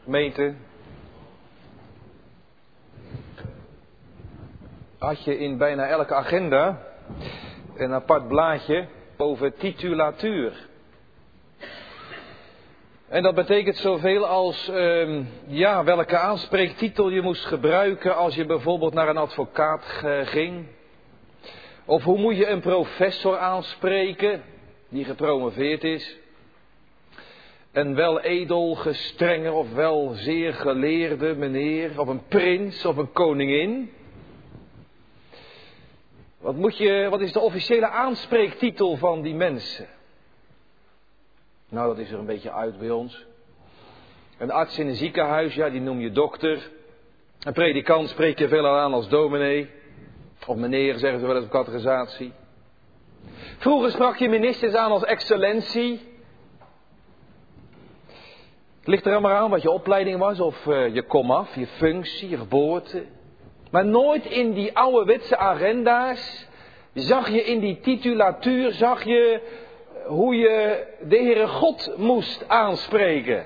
Gemeente, had je in bijna elke agenda een apart blaadje over titulatuur. En dat betekent zoveel als welke aanspreektitel je moest gebruiken als je bijvoorbeeld naar een advocaat ging. Of hoe moet je een professor aanspreken die gepromoveerd is. Een wel edel, gestrenge of wel zeer geleerde meneer, of een prins of een koningin. Wat is de officiële aanspreektitel van die mensen? Nou, dat is er een beetje uit bij ons. Een arts in een ziekenhuis, ja, die noem je dokter. Een predikant spreek je veelal aan als dominee. Of meneer, zeggen ze wel eens op catechisatie. Vroeger sprak je ministers aan als excellentie. Het ligt er allemaal aan wat je opleiding was, of je komaf, je functie, je geboorte. Maar nooit in die ouderwetse agenda's zag je in die titulatuur, zag je hoe je de Heere God moest aanspreken.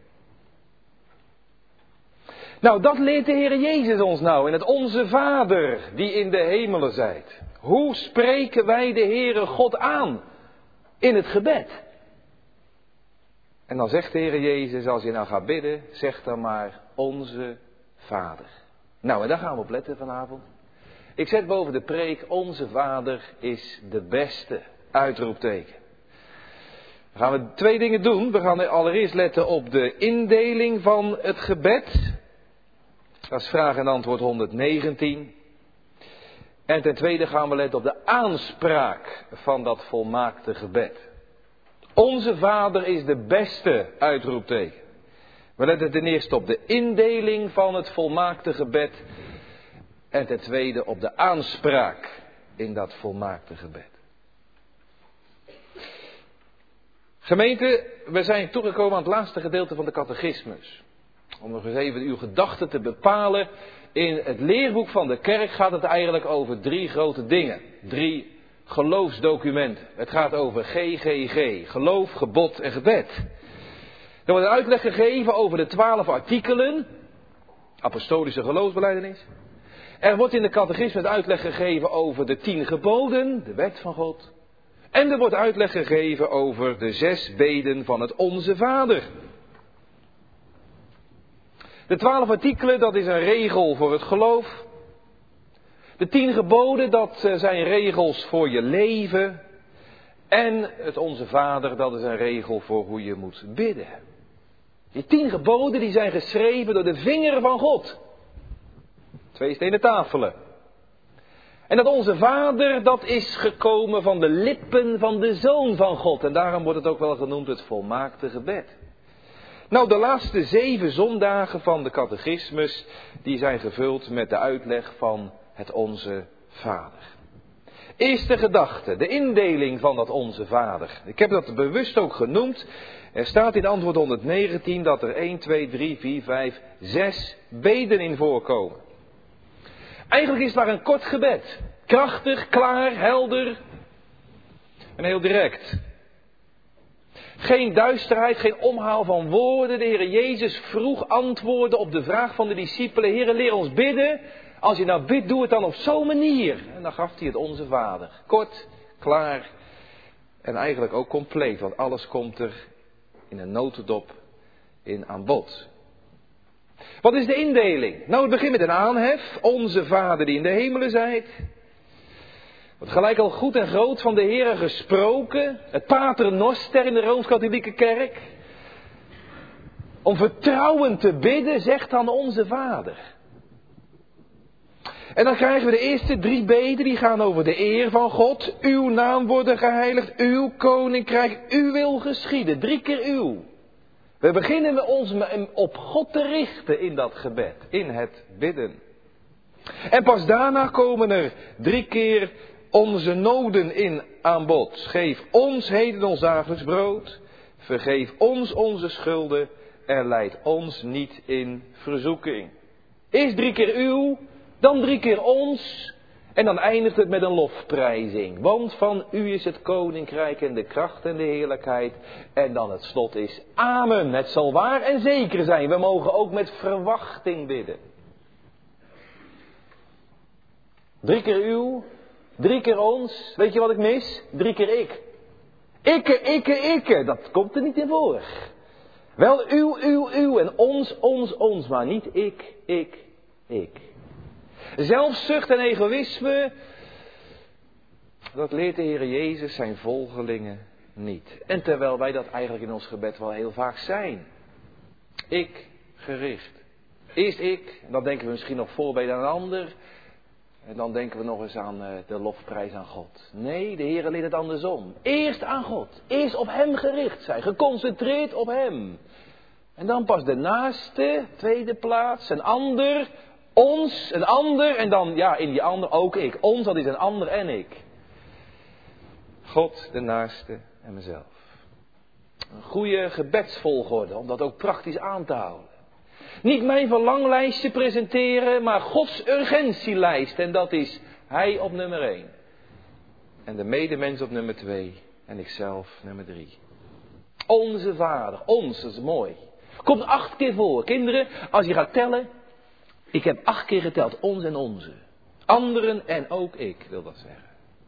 Nou, dat leert de Heere Jezus ons nou in het Onze Vader die in de hemelen zijt. Hoe spreken wij de Heere God aan in het gebed? En dan zegt de Heere Jezus, als je nou gaat bidden, zeg dan maar Onze Vader. Nou, en daar gaan we op letten vanavond. Ik zet boven de preek, Onze Vader is de beste, uitroepteken. Dan gaan we 2 dingen doen. We gaan allereerst letten op de indeling van het gebed. Dat is vraag en antwoord 119. En ten tweede gaan we letten op de aanspraak van dat volmaakte gebed. Onze Vader is de beste, uitroepteken. We letten ten eerste op de indeling van het volmaakte gebed. En ten tweede op de aanspraak in dat volmaakte gebed. Gemeente, we zijn toegekomen aan het laatste gedeelte van de catechismus. Om nog eens even uw gedachten te bepalen. In het leerboek van de kerk gaat het eigenlijk over 3 grote dingen. 3 geloofsdocumenten. Het gaat over GGG. Geloof, gebod en gebed. Er wordt een uitleg gegeven over de 12 artikelen. Apostolische geloofsbelijdenis. Er wordt in de catechismus uitleg gegeven over de 10 geboden. De wet van God. En er wordt uitleg gegeven over de 6 beden van het Onze Vader. De 12 artikelen, dat is een regel voor het geloof. De 10 geboden, dat zijn regels voor je leven. En het Onze Vader, dat is een regel voor hoe je moet bidden. Die 10 geboden, die zijn geschreven door de vinger van God. 2 stenen tafelen. En dat Onze Vader, dat is gekomen van de lippen van de Zoon van God. En daarom wordt het ook wel genoemd het volmaakte gebed. Nou, de laatste 7 zondagen van de catechismus, die zijn gevuld met de uitleg van het Onze Vader. Eerste gedachte, de indeling van dat Onze Vader. Ik heb dat bewust ook genoemd. Er staat in antwoord 119 dat er 1, 2, 3, 4, 5, 6 beden in voorkomen. Eigenlijk is het maar een kort gebed. Krachtig, klaar, helder en heel direct. Geen duisterheid, geen omhaal van woorden. De Heer Jezus vroeg antwoorden op de vraag van de discipelen. Heer, leer ons bidden. Als je nou bidt, doe het dan op zo'n manier. En dan gaf hij het Onze Vader. Kort, klaar en eigenlijk ook compleet. Want alles komt er in een notendop in aan bod. Wat is de indeling? Nou, het begint met een aanhef. Onze Vader die in de hemelen zijt. Wordt gelijk al goed en groot van de Heere gesproken. Het Pater Noster in de Rooms-Katholieke Kerk. Om vertrouwend te bidden, zegt dan Onze Vader. En dan krijgen we de eerste 3 beden, die gaan over de eer van God. Uw naam worden geheiligd, uw koninkrijk, uw wil geschieden. 3 keer uw. We beginnen met ons op God te richten in dat gebed, in het bidden. En pas daarna komen er 3 keer onze noden in aan bod. Geef ons heden ons dagelijks brood. Vergeef ons onze schulden en leid ons niet in verzoeking. Eerst 3 keer uw, dan 3 keer ons En dan eindigt het met een lofprijzing. Want van u is het koninkrijk en de kracht en de heerlijkheid. En dan het slot is amen. Het zal waar en zeker zijn. We mogen ook met verwachting bidden. 3 keer uw, 3 keer ons. Weet je wat ik mis? 3 keer ik. Ikke. Dat komt er niet in voor. Wel uw en ons. Maar niet ik. Zelfzucht en egoïsme, dat leert de Heer Jezus zijn volgelingen niet. En terwijl wij dat eigenlijk in ons gebed wel heel vaak zijn. Ik gericht. Eerst ik, en dan denken we misschien nog voorbeden aan een ander. En dan denken we nog eens aan de lofprijs aan God. Nee, de Heer leert het andersom. Eerst aan God. Eerst op Hem gericht zijn. Geconcentreerd op Hem. En dan pas de naaste, tweede plaats, een ander, ons, een ander. En dan, ja, in die ander ook ik. Ons, dat is een ander en ik. God, de naaste en mezelf. Een goede gebedsvolgorde, om dat ook praktisch aan te houden. Niet mijn verlanglijstje presenteren, maar Gods urgentielijst. En dat is Hij op nummer 1. En de medemens op nummer 2. En ikzelf nummer 3. Onze Vader. Ons, dat is mooi. Komt 8 keer voor. Kinderen, als je gaat tellen. Ik heb 8 keer geteld. Ons en onze. Anderen en ook ik, wil dat zeggen.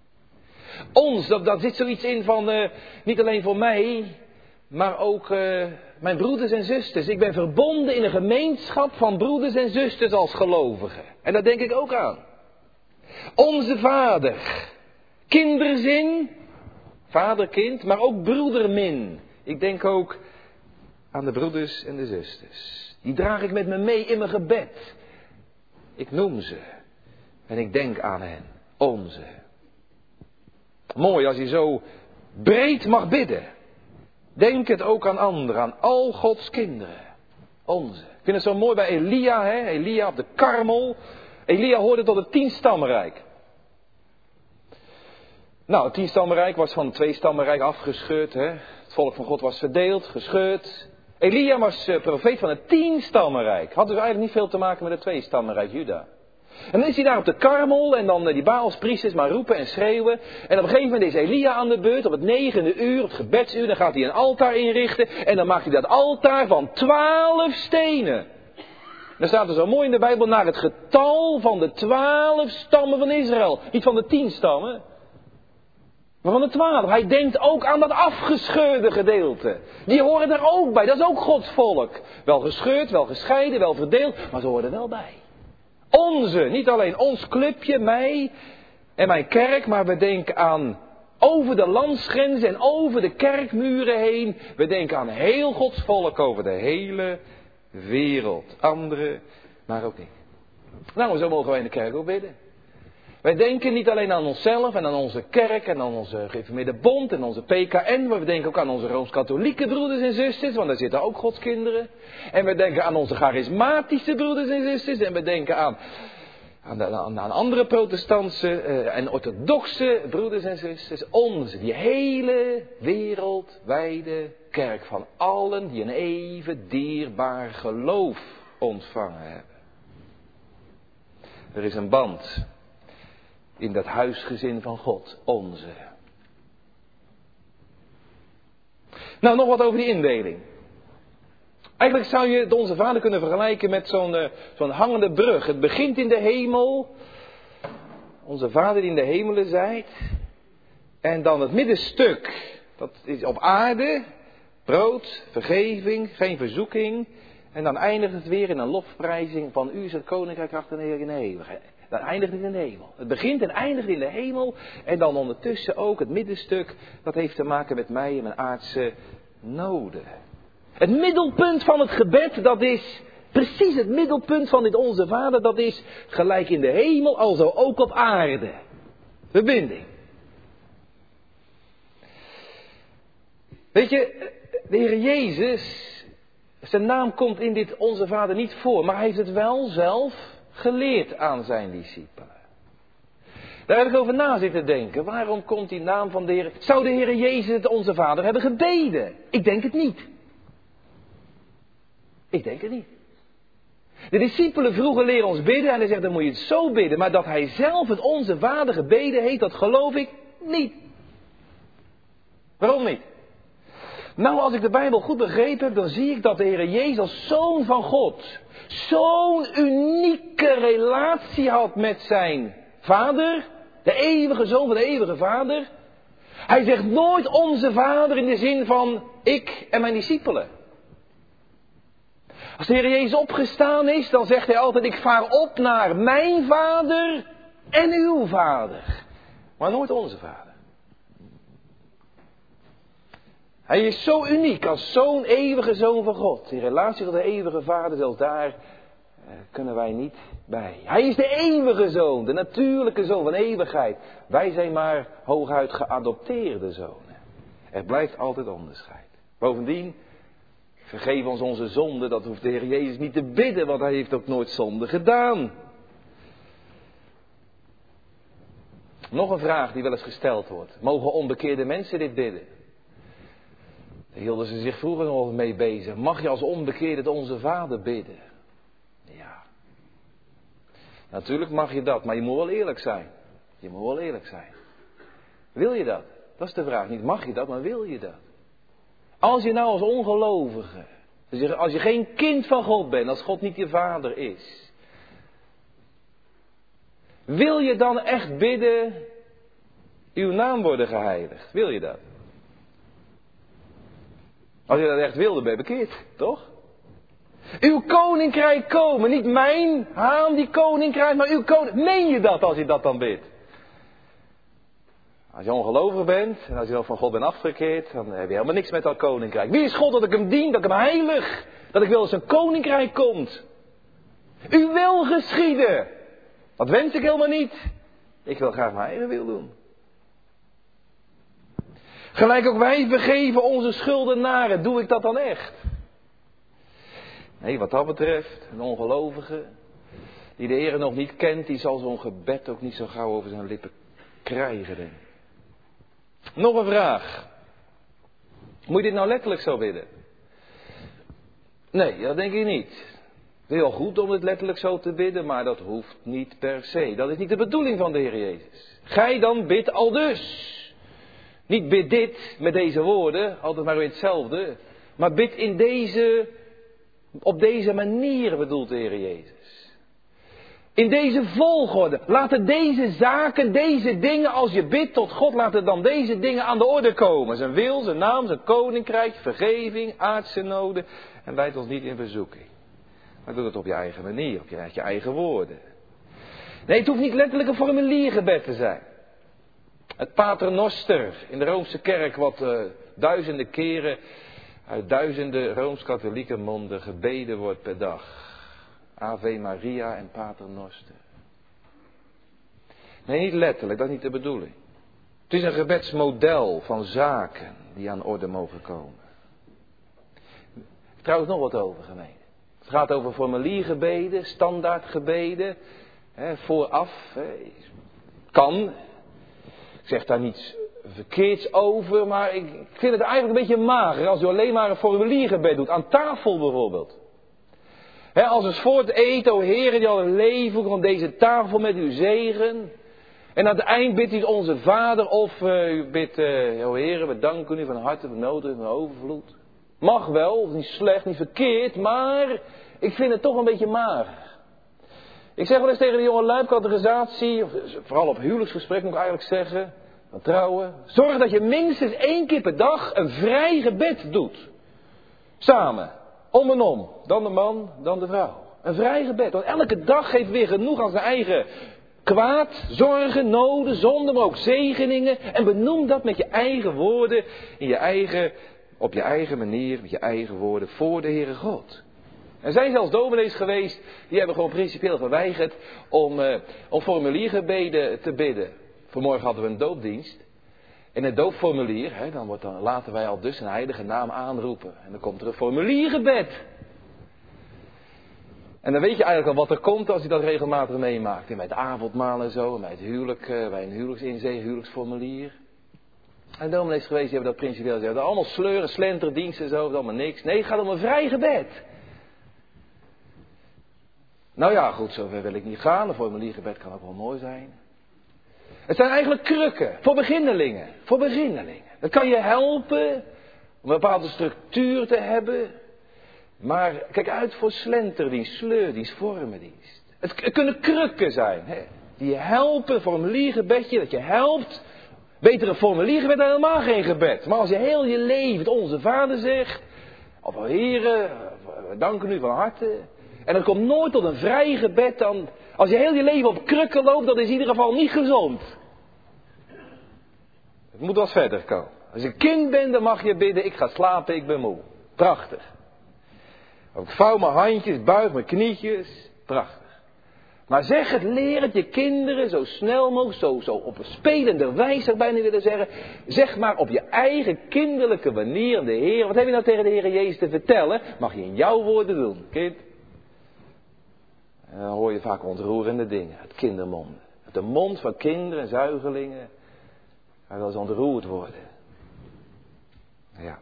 Ons, dat zit zoiets in van niet alleen voor mij, maar ook mijn broeders en zusters. Ik ben verbonden in een gemeenschap van broeders en zusters als gelovigen. En daar denk ik ook aan. Onze Vader. Kinderzin. Vader-kind, maar ook broedermin. Ik denk ook aan de broeders en de zusters. Die draag ik met me mee in mijn gebed. Ik noem ze. En ik denk aan hen. Onze. Mooi als je zo breed mag bidden. Denk het ook aan anderen, aan al Gods kinderen. Onze. Ik vind het zo mooi bij Elia, hè? Elia op de Karmel. Elia hoorde tot het 10-stammenrijk. Nou, het 10-stammenrijk was van het 2-stammenrijk afgescheurd. Hè? Het volk van God was verdeeld, gescheurd. Elia was profeet van het 10-stammenrijk. Had dus eigenlijk niet veel te maken met het 2-stammenrijk Juda. En dan is hij daar op de Karmel en dan die Baalspriesters maar roepen en schreeuwen. En op een gegeven moment is Elia aan de beurt op het 9e uur, op het gebedsuur. Dan gaat hij een altaar inrichten en dan maakt hij dat altaar van 12 stenen. Dan staat er zo mooi in de Bijbel naar het getal van de 12 stammen van Israël. Niet van de 10 stammen, maar van de 12. Hij denkt ook aan dat afgescheurde gedeelte. Die horen er ook bij, dat is ook Gods volk. Wel gescheurd, wel gescheiden, wel verdeeld, maar ze horen er wel bij. Onze, niet alleen ons clubje, mij en mijn kerk, maar we denken aan over de landsgrenzen en over de kerkmuren heen. We denken aan heel Gods volk over de hele wereld. Anderen, maar ook ik. Nou, zo mogen wij in de kerk ook bidden. Wij denken niet alleen aan onszelf en aan onze kerk en aan onze gereformeerde bond en onze PKN. Maar we denken ook aan onze Rooms-Katholieke broeders en zusters, want daar zitten ook Gods kinderen. En we denken aan onze charismatische broeders en zusters. En we denken aan andere protestantse en orthodoxe broeders en zusters. Onze, die hele wereldwijde kerk van allen die een even dierbaar geloof ontvangen hebben. Er is een band in dat huisgezin van God, onze. Nou, nog wat over die indeling. Eigenlijk zou je het Onze Vader kunnen vergelijken met zo'n hangende brug. Het begint in de hemel. Onze Vader die in de hemelen zijt. En dan het middenstuk. Dat is op aarde. Brood, vergeving, geen verzoeking. En dan eindigt het weer in een lofprijzing van u is het koninkrijk, kracht en eer in de eeuwigheid. Dat eindigt in de hemel. Het begint en eindigt in de hemel. En dan ondertussen ook het middenstuk. Dat heeft te maken met mij en mijn aardse noden. Het middelpunt van het gebed, dat is precies het middelpunt van dit Onze Vader. Dat is gelijk in de hemel, alzo ook op aarde. Verbinding. Weet je, de Heer Jezus, zijn naam komt in dit Onze Vader niet voor. Maar hij heeft het wel zelf geleerd aan zijn discipelen. Daar heb ik over na zitten denken. Waarom komt die naam van de Heer? Zou de Heer Jezus het Onze Vader hebben gebeden? Ik denk het niet. Ik denk het niet. De discipelen vroegen leren ons bidden en hij zegt dan moet je het zo bidden. Maar dat hij zelf het Onze Vader gebeden heeft, dat geloof ik niet. Waarom niet? Nou, als ik de Bijbel goed begrepen heb, dan zie ik dat de Heer Jezus als Zoon van God zo'n unieke relatie had met zijn Vader, de eeuwige Zoon van de eeuwige Vader. Hij zegt nooit Onze Vader in de zin van ik en mijn discipelen. Als de Heer Jezus opgestaan is, dan zegt hij altijd ik vaar op naar mijn Vader en uw Vader. Maar nooit onze Vader. Hij is zo uniek als zo'n eeuwige Zoon van God. Die relatie tot de eeuwige Vader, zelfs daar kunnen wij niet bij. Hij is de eeuwige Zoon, de natuurlijke Zoon van eeuwigheid. Wij zijn maar hooguit geadopteerde zonen. Er blijft altijd onderscheid. Bovendien, vergeef ons onze zonde, dat hoeft de Heer Jezus niet te bidden, want hij heeft ook nooit zonde gedaan. Nog een vraag die wel eens gesteld wordt. Mogen onbekeerde mensen dit bidden? Daar hielden ze zich vroeger nog mee bezig. Mag je als onbekeerde het Onze Vader bidden? Ja. Natuurlijk mag je dat, maar je moet wel eerlijk zijn. Je moet wel eerlijk zijn. Wil je dat? Dat is de vraag. Niet mag je dat, maar wil je dat? Als je nou als ongelovige, als je geen kind van God bent, als God niet je vader is. Wil je dan echt bidden, uw naam worden geheiligd? Wil je dat? Als je dat echt wilde, ben je bekeerd, toch? Uw koninkrijk komen, niet mijn haan die koninkrijk, maar uw koninkrijk. Meen je dat als je dat dan bidt? Als je ongelovig bent en als je dan van God bent afgekeerd, dan heb je helemaal niks met dat koninkrijk. Wie is God dat ik hem dien, dat ik hem heilig, dat ik wil dat zijn koninkrijk komt? Uw wil geschieden. Dat wens ik helemaal niet. Ik wil graag mijn eigen wil doen. Gelijk ook wij vergeven onze schuldenaren. Doe ik dat dan echt? Nee, wat dat betreft, een ongelovige die de Heer nog niet kent, die zal zo'n gebed ook niet zo gauw over zijn lippen krijgen. Denk ik. Nog een vraag. Moet je dit nou letterlijk zo bidden? Nee, dat denk ik niet. Het is heel goed om het letterlijk zo te bidden, maar dat hoeft niet per se. Dat is niet de bedoeling van de Heer Jezus. Gij dan bidt al dus. Niet bid dit met deze woorden, altijd maar weer hetzelfde. Maar bid op deze manier bedoelt de Heer Jezus. In deze volgorde. Laten deze zaken, deze dingen, als je bidt tot God, laten dan deze dingen aan de orde komen. Zijn wil, zijn naam, zijn koninkrijk, vergeving, aardse noden. En leid ons niet in verzoeking. Maar doe het op je eigen manier, op je eigen woorden. Nee, het hoeft niet letterlijk een formuliergebed te zijn. Het Paternoster in de Roomse kerk, wat duizenden keren uit duizenden Rooms-katholieke monden gebeden wordt per dag. Ave Maria en Paternoster. Nee, niet letterlijk, dat is niet de bedoeling. Het is een gebedsmodel van zaken die aan orde mogen komen. Trouwens nog wat over, gemeente. Het gaat over formuliergebeden, standaardgebeden, vooraf. Kan. Ik zeg daar niets verkeerds over, maar ik vind het eigenlijk een beetje mager als u alleen maar een formuliergebed doet. Aan tafel bijvoorbeeld. Als eens voor het eten, o Heer, die al een leven van deze tafel met uw zegen. En aan het eind bidt u onze Vader of u bidt, o Heer, we danken u van harte, van nood en van overvloed. Mag wel, niet slecht, niet verkeerd, maar ik vind het toch een beetje mager. Ik zeg wel eens tegen de jonge lui op catechisatie, vooral op huwelijksgesprek moet ik eigenlijk zeggen, van trouwen. Zorg dat je minstens 1 keer per dag een vrij gebed doet. Samen, om en om. Dan de man, dan de vrouw. Een vrij gebed, want elke dag geeft weer genoeg aan zijn eigen kwaad, zorgen, noden, zonden, maar ook zegeningen. En benoem dat met je eigen woorden, op je eigen manier, met je eigen woorden, voor de Heere God. Er zijn zelfs dominees geweest, die hebben gewoon principieel geweigerd om formuliergebeden te bidden. Vanmorgen hadden we een doopdienst. In het doopformulier, dan laten wij al dus een heilige naam aanroepen. En dan komt er een formuliergebed. En dan weet je eigenlijk al wat er komt als je dat regelmatig meemaakt. En bij het avondmaal en zo, en bij het huwelijk, bij een huwelijksformulier. En dominees geweest, die hebben dat principieel gezegd. Allemaal sleuren, slenterdiensten en zo, allemaal niks. Nee, het gaat om een vrij gebed. Nou ja, goed, zover wil ik niet gaan. Een formuliergebed kan ook wel mooi zijn. Het zijn eigenlijk krukken voor beginnelingen. Voor beginnelingen. Dat kan je helpen om een bepaalde structuur te hebben. Maar kijk uit voor slenterdienst, sleurdienst, vormendienst. Het kunnen krukken zijn. Hè, die je helpen, formuliergebedje, dat je helpt. Beter een formuliergebed dan helemaal geen gebed. Maar als je heel je leven het Onze Vader zegt. Of Heere, we danken u van harte. En er komt nooit tot een vrij gebed dan. Als je heel je leven op krukken loopt, dat is in ieder geval niet gezond. Het moet wat verder komen. Als je een kind bent, dan mag je bidden, ik ga slapen, ik ben moe. Prachtig. Ik vouw mijn handjes, buig mijn knietjes. Prachtig. Maar zeg het, leer het je kinderen zo snel mogelijk, zo op een spelende wijze zou ik bijna willen zeggen. Zeg maar op je eigen kinderlijke manier aan de Heer. Wat heb je nou tegen de Heer Jezus te vertellen? Mag je in jouw woorden doen, kind. En dan hoor je vaak ontroerende dingen uit kindermonden. Uit de mond van kinderen en zuigelingen. Hij wil eens ontroerd worden. Ja.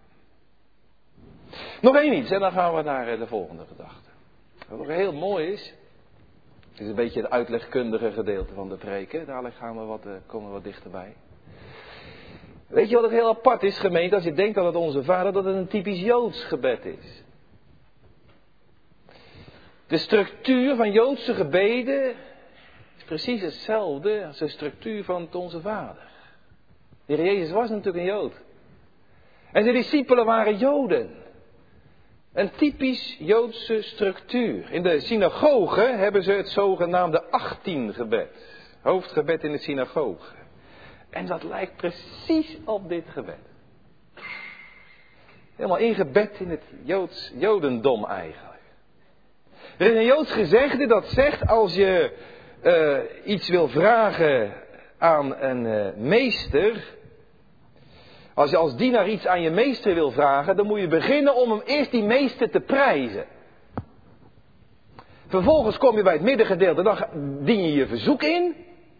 Nog één iets en dan gaan we naar de volgende gedachte. Wat nog heel mooi is. Het is een beetje het uitlegkundige gedeelte van de preek. Hè? Dadelijk komen we wat dichterbij. Weet je wat het heel apart is, gemeente, als je denkt dat het Onze Vader, dat het een typisch Joods gebed is. De structuur van Joodse gebeden is precies hetzelfde als de structuur van het Onze Vader. De Heer Jezus was natuurlijk een Jood. En zijn discipelen waren Joden. Een typisch Joodse structuur. In de synagoge hebben ze het zogenaamde 18-gebed. Hoofdgebed in de synagoge. En dat lijkt precies op dit gebed. Helemaal ingebed in het Jodendom eigenlijk. Er is een Joods gezegde dat zegt als je iets wil vragen aan een meester. Als je als dienaar iets aan je meester wil vragen, dan moet je beginnen om hem eerst die meester te prijzen. Vervolgens kom je bij het middengedeelte, dan dien je je verzoek in.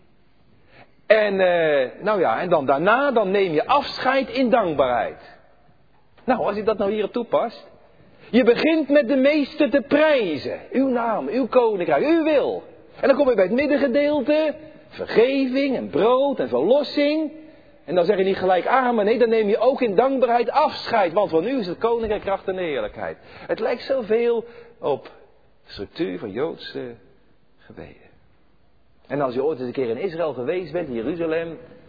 En en dan daarna, dan neem je afscheid in dankbaarheid. Nou, als je dat nou hierop toepast. Je begint met de meester te prijzen. Uw naam, uw koninkrijk, uw wil. En dan kom je bij het middengedeelte, vergeving en brood en verlossing. En dan zeg je niet gelijk amen, nee, dan neem je ook in dankbaarheid afscheid. Want van u is het koninkrijk, kracht en heerlijkheid. Het lijkt zoveel op de structuur van Joodse gebeden. En als je ooit eens een keer in Israël geweest bent, in Jeruzalem.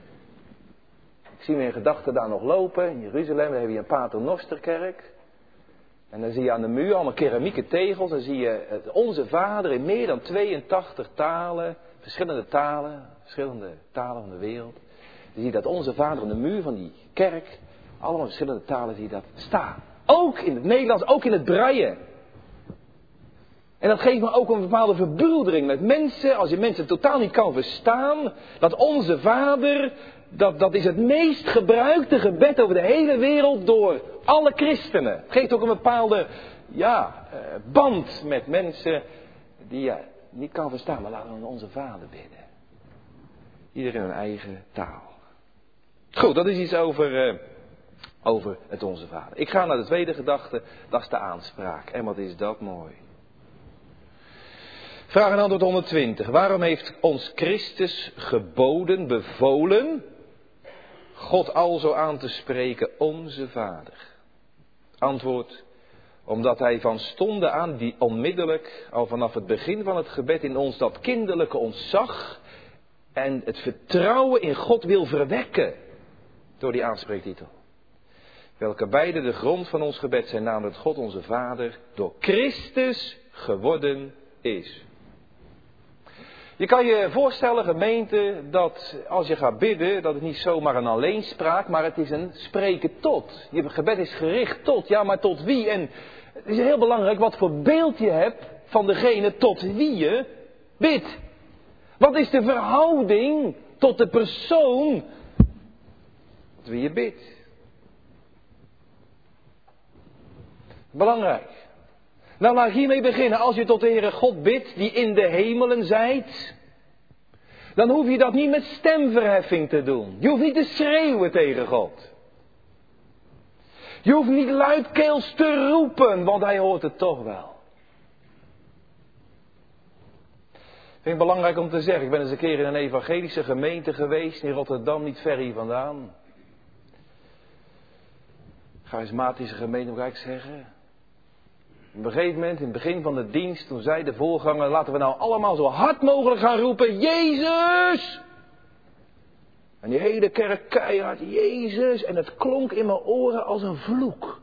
Ik zie mijn gedachten daar nog lopen. In Jeruzalem, daar heb je een Paternosterkerk. En dan zie je aan de muur allemaal keramieke tegels. Dan zie je het Onze Vader in meer dan 82 talen. Verschillende talen van de wereld. Dan zie je dat Onze Vader aan de muur van die kerk. Allemaal verschillende talen zie je dat staan. Ook in het Nederlands, ook in het Braille. En dat geeft me ook een bepaalde verbroedering met mensen. Als je mensen totaal niet kan verstaan. Dat Onze Vader, dat is het meest gebruikte gebed over de hele wereld door alle christenen. Het geeft ook een bepaalde band met mensen die je niet kan verstaan. Maar laten we Onze Vader bidden. Iedereen in een eigen taal. Goed, dat is iets over het Onze Vader. Ik ga naar de tweede gedachte, dat is de aanspraak. En wat is dat mooi. Vraag en antwoord 120. Waarom heeft ons Christus geboden, bevolen, God alzo aan te spreken, Onze Vader? Antwoord, omdat hij van stonde aan, die onmiddellijk, al vanaf het begin van het gebed in ons dat kinderlijke ontzag en het vertrouwen in God wil verwekken door die aanspreektitel. Welke beide de grond van ons gebed zijn, namelijk dat God onze Vader door Christus geworden is. Je kan je voorstellen, gemeente, dat als je gaat bidden, dat het niet zomaar een alleenspraak, maar het is een spreken tot. Je gebed is gericht tot, ja, maar tot wie? En het is heel belangrijk wat voor beeld je hebt van degene tot wie je bidt. Wat is de verhouding tot de persoon tot wie je bidt? Belangrijk. Nou, laat ik hiermee beginnen. Als je tot de Heere God bidt, die in de hemelen zijt, dan hoef je dat niet met stemverheffing te doen. Je hoeft niet te schreeuwen tegen God. Je hoeft niet luidkeels te roepen, want hij hoort het toch wel. Vind ik belangrijk om te zeggen. Ik ben eens een keer in een evangelische gemeente geweest in Rotterdam, niet ver hier vandaan. Charismatische gemeente, moet ik eigenlijk zeggen. Op een gegeven moment, in het begin van de dienst, toen zei de voorganger, laten we nou allemaal zo hard mogelijk gaan roepen, Jezus! En die hele kerk keihard, Jezus! En het klonk in mijn oren als een vloek.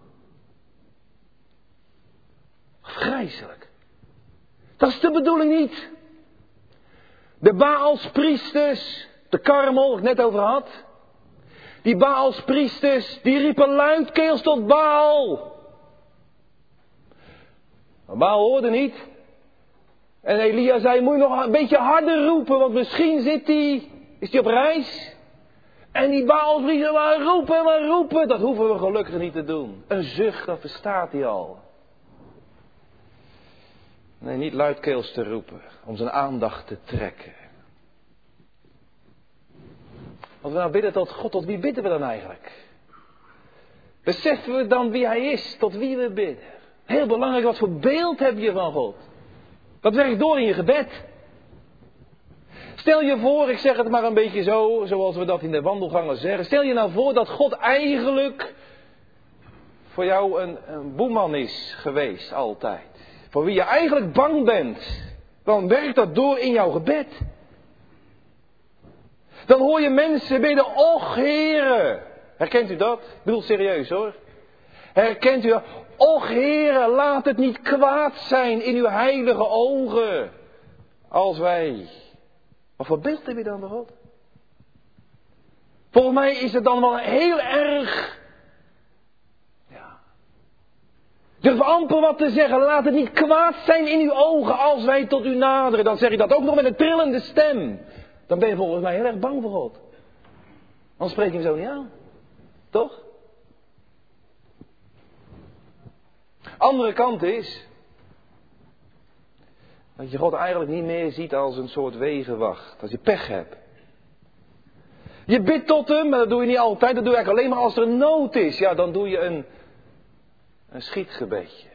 Afgrijselijk. Dat is de bedoeling niet. De Baalspriesters, de Karmel, waar ik het net over had. Die Baalspriesters, die riepen luidkeels tot Baal. Maar Baal hoorde niet. En Elia zei, moet je nog een beetje harder roepen, want misschien is hij op reis. En die Baalspriesters, maar roepen. Dat hoeven we gelukkig niet te doen. Een zucht, dat verstaat hij al. Nee, niet luidkeels te roepen, om zijn aandacht te trekken. Als we nou bidden tot God, tot wie bidden we dan eigenlijk? Beseffen we dan wie Hij is, tot wie we bidden? Heel belangrijk, wat voor beeld heb je van God? Dat werkt door in je gebed. Stel je voor, ik zeg het maar een beetje zo, zoals we dat in de wandelgangen zeggen. Stel je nou voor dat God eigenlijk voor jou een boeman is geweest, altijd. Voor wie je eigenlijk bang bent. Dan werkt dat door in jouw gebed. Dan hoor je mensen bidden, och Heere. Herkent u dat? Ik bedoel serieus hoor. Herkent u dat? Och Heere, laat het niet kwaad zijn in uw heilige ogen. Als wij. Wat voor beeld heb je dan van God? Volgens mij is het dan wel heel erg. Ja. Durf amper wat te zeggen. Laat het niet kwaad zijn in uw ogen als wij tot u naderen. Dan zeg je dat ook nog met een trillende stem. Dan ben je volgens mij heel erg bang voor God. Anders spreek je hem zo niet aan. Toch? Andere kant is dat je God eigenlijk niet meer ziet als een soort wegenwacht. Als je pech hebt. Je bidt tot hem, maar dat doe je niet altijd. Dat doe je eigenlijk alleen maar als er nood is. Ja, dan doe je een schietgebedje.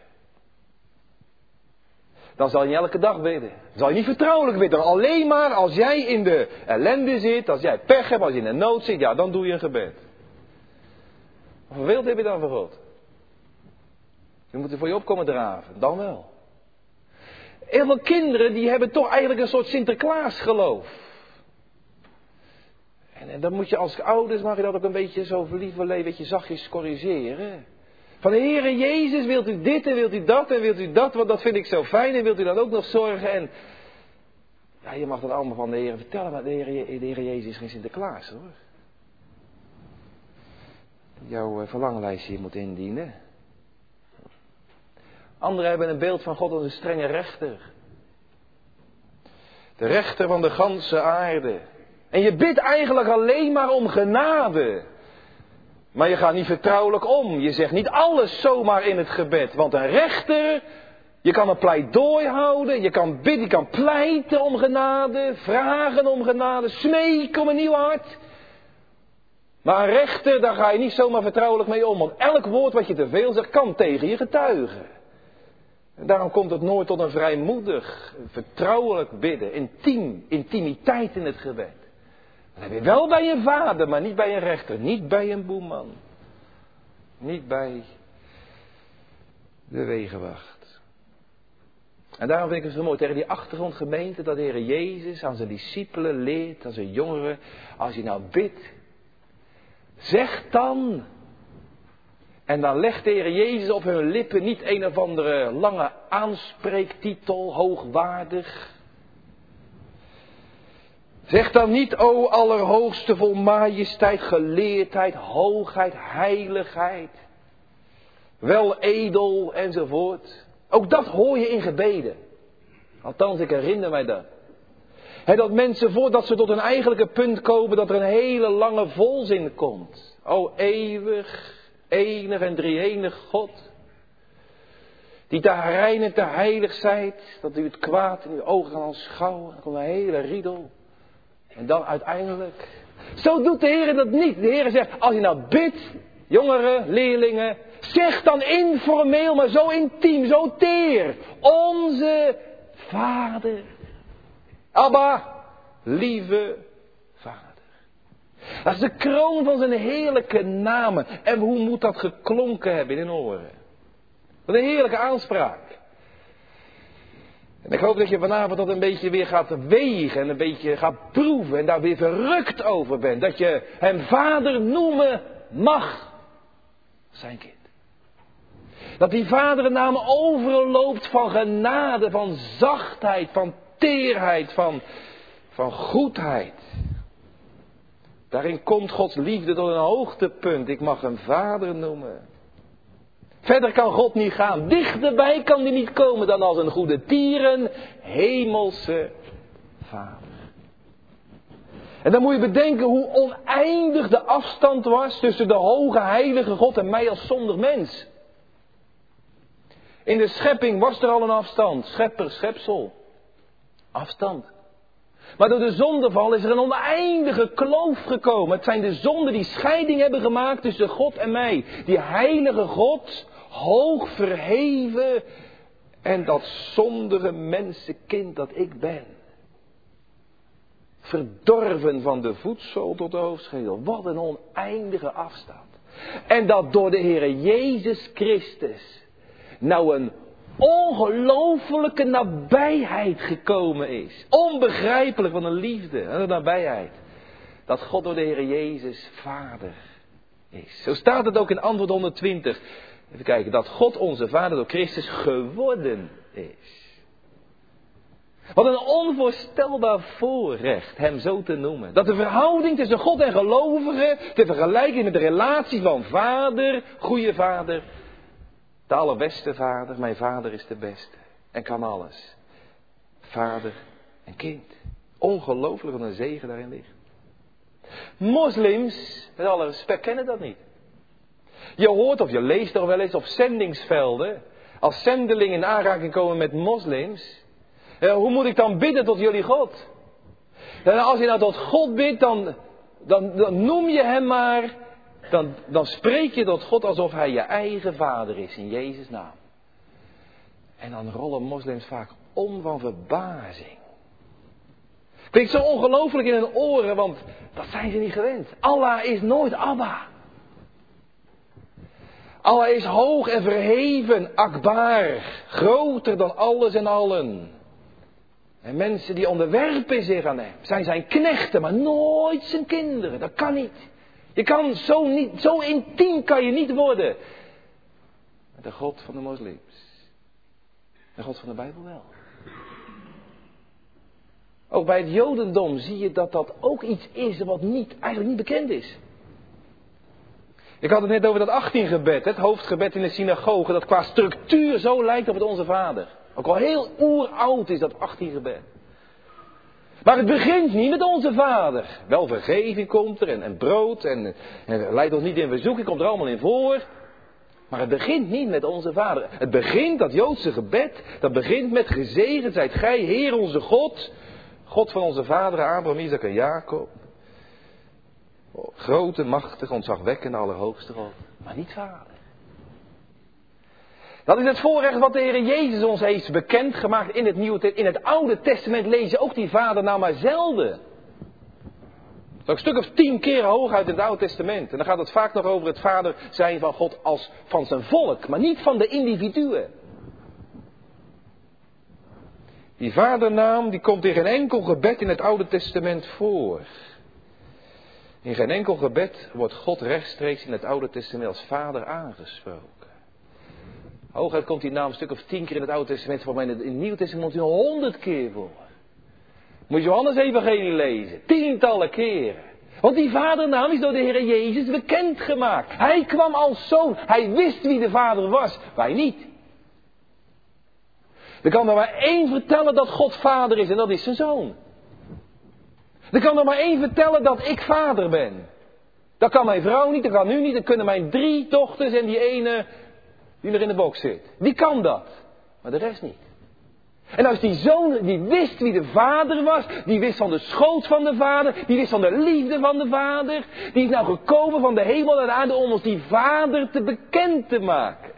Dan zal je niet elke dag bidden. Dan zal je niet vertrouwelijk bidden. Alleen maar als jij in de ellende zit, als jij pech hebt, als je in de nood zit, ja, dan doe je een gebed. Wat voor beeld heb je dan voor God? Je moet er voor je op komen draven, dan wel. Heel veel kinderen die hebben toch eigenlijk een soort Sinterklaas geloof. En dan moet je als ouders, mag je dat ook een beetje zo verliefd een beetje zachtjes corrigeren. Van de Heere Jezus, wilt u dit en wilt u dat en wilt u dat, want dat vind ik zo fijn en wilt u dan ook nog zorgen. En ja, je mag dat allemaal van de Heere vertellen, maar de Heere Jezus is geen Sinterklaas hoor. Jouw verlanglijstje moet indienen. Anderen hebben een beeld van God als een strenge rechter. De rechter van de ganse aarde. En je bidt eigenlijk alleen maar om genade. Maar je gaat niet vertrouwelijk om. Je zegt niet alles zomaar in het gebed. Want een rechter, je kan een pleidooi houden. Je kan bidden, je kan pleiten om genade. Vragen om genade. Smeken om een nieuw hart. Maar een rechter, daar ga je niet zomaar vertrouwelijk mee om. Want elk woord wat je te veel zegt, kan tegen je getuigen. En daarom komt het nooit tot een vrijmoedig, vertrouwelijk bidden. Intimiteit in het gebed. Dat heb je wel bij je vader, maar niet bij een rechter. Niet bij een boeman. Niet bij de wegenwacht. En daarom vind ik het zo mooi tegen die achtergrondgemeente dat de Heer Jezus aan zijn discipelen leert, aan zijn jongeren. Als je nou bidt, zeg dan. En dan legt de Heer Jezus op hun lippen niet een of andere lange aanspreektitel, hoogwaardig. Zeg dan niet, o allerhoogste vol majesteit, geleerdheid, hoogheid, heiligheid, wel edel enzovoort. Ook dat hoor je in gebeden. Althans, ik herinner mij dat. Dat mensen voordat ze tot hun eigenlijke punt komen, dat er een hele lange volzin komt. O eeuwig, enig en drie-enig God, die te rein en te heilig zijt, dat u het kwaad in uw ogen kan aanschouwen. Dan komt een hele riedel. En dan uiteindelijk. Zo doet de Heer dat niet. De Heer zegt, als je nou bidt, jongeren, leerlingen, zeg dan informeel, maar zo intiem, zo teer. Onze Vader. Abba, lieve Vader. Dat is de kroon van zijn heerlijke namen. En hoe moet dat geklonken hebben in hun oren? Wat een heerlijke aanspraak. En ik hoop dat je vanavond dat een beetje weer gaat wegen en een beetje gaat proeven en daar weer verrukt over bent. Dat je hem Vader noemen mag. Zijn kind. Dat die vadernaam overloopt van genade, van zachtheid, van teerheid, van goedheid. Daarin komt Gods liefde tot een hoogtepunt. Ik mag hem Vader noemen. Verder kan God niet gaan. Dichterbij kan hij niet komen dan als een goede tieren, hemelse Vader. En dan moet je bedenken hoe oneindig de afstand was tussen de hoge heilige God en mij als zondig mens. In de schepping was er al een afstand. Schepper, schepsel. Afstand. Maar door de zondeval is er een oneindige kloof gekomen. Het zijn de zonden die scheiding hebben gemaakt tussen God en mij. Die heilige God, hoog verheven en dat zondige mensenkind dat ik ben. Verdorven van de voetzool tot de hoofdschedel. Wat een oneindige afstand. En dat door de Heere Jezus Christus nou een ongelofelijke nabijheid gekomen is. Onbegrijpelijk van een liefde en een nabijheid. Dat God door de Heere Jezus Vader is. Zo staat het ook in antwoord 120. Even kijken, dat God onze Vader door Christus geworden is. Wat een onvoorstelbaar voorrecht hem zo te noemen. Dat de verhouding tussen God en gelovigen te vergelijken is met de relatie van vader, goede vader, de allerbeste vader, mijn vader is de beste en kan alles. Vader en kind. Ongelooflijk wat een zegen daarin ligt. Moslims, met alle respect, kennen dat niet. Je hoort of je leest toch wel eens op zendingsvelden, als zendelingen in aanraking komen met moslims. Hoe moet ik dan bidden tot jullie God? En als je nou tot God bidt, dan noem je hem maar. Dan spreek je tot God alsof hij je eigen vader is in Jezus' naam. En dan rollen moslims vaak om van verbazing. Klinkt zo ongelooflijk in hun oren, want dat zijn ze niet gewend. Allah is nooit Abba. Allah is hoog en verheven, Akbar, groter dan alles en allen. En mensen die onderwerpen zich aan hem, zijn zijn knechten, maar nooit zijn kinderen. Dat kan niet. Je kan zo intiem kan je niet worden. Met de God van de moslims. De God van de Bijbel wel. Ook bij het Jodendom zie je dat dat ook iets is wat eigenlijk niet bekend is. Ik had het net over dat 18-gebed, het hoofdgebed in de synagoge, dat qua structuur zo lijkt op het Onze Vader. Ook al heel oeroud is dat 18-gebed. Maar het begint niet met Onze Vader. Wel vergeving komt er en brood en leidt ons niet in verzoeking, komt er allemaal in voor. Maar het begint niet met Onze Vader. Het begint, dat Joodse gebed, dat begint met gezegend zijt gij, Heer onze God. God van onze vaderen Abraham, Isaac en Jacob. Grote, machtige, ontzagwekkende, allerhoogste God. Maar niet Vader. Dat is het voorrecht wat de Heer Jezus ons heeft bekendgemaakt in het Oude Testament lees je ook die vadernaam maar zelden. Zo'n stuk of 10 keer hooguit in het Oude Testament. En dan gaat het vaak nog over het vader zijn van God als van zijn volk, maar niet van de individuen. Die vadernaam die komt in geen enkel gebed in het Oude Testament voor. In geen enkel gebed wordt God rechtstreeks in het Oude Testament als vader aangesproken. Hooguit komt die naam een stuk of 10 keer in het Oude Testament voor, maar in het Nieuwe Testament komt hij 100 keer voor. Moet je Johannes Evangelie lezen, tientallen keren. Want die vadernaam is door de Heer Jezus bekendgemaakt. Hij kwam als zoon, hij wist wie de vader was, wij niet. Er kan er maar één vertellen dat God vader is en dat is zijn zoon. Er kan er maar één vertellen dat ik vader ben. Dat kan mijn vrouw niet, dat kan u niet, dat kunnen mijn 3 dochters en die ene die er in de box zit. Die kan dat, maar de rest niet. En als die zoon, die wist wie de vader was, die wist van de schoot van de vader, die wist van de liefde van de vader, die is nou gekomen van de hemel naar de aarde om ons die vader te bekend te maken.